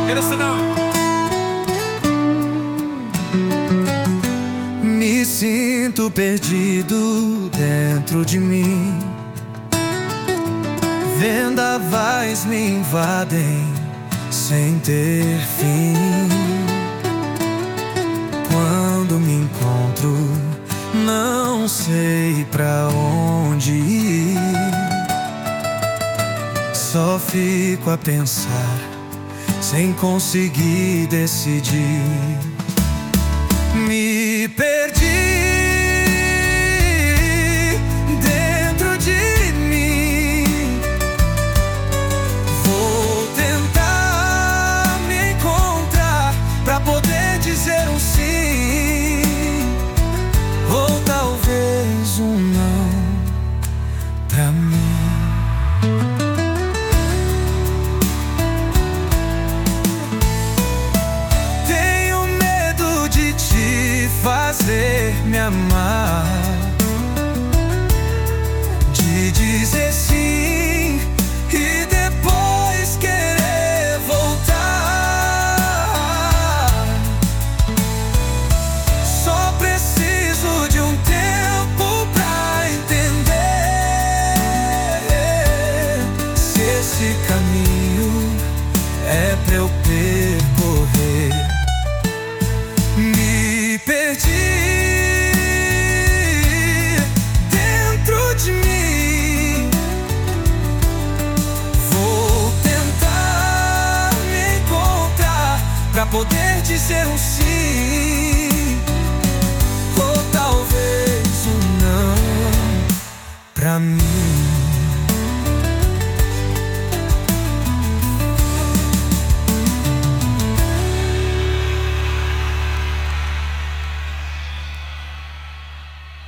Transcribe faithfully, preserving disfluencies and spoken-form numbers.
Me sinto perdido dentro de mim. Vendavais me invadem sem ter fim. Quando me encontro, não sei pra onde ir. Só fico a pensar, sem conseguir decidir. Me perdi dentro de mim. Vou tentar me encontrar pra poder dizer um sim, ou talvez um não pra mim. Fazer me amar, de dizer sim e depois querer voltar. Só preciso de um tempo pra entender se esse caminho é pra eu percorrer. Me perdi dentro de mim. Vou tentar me encontrar pra poder dizer um sim,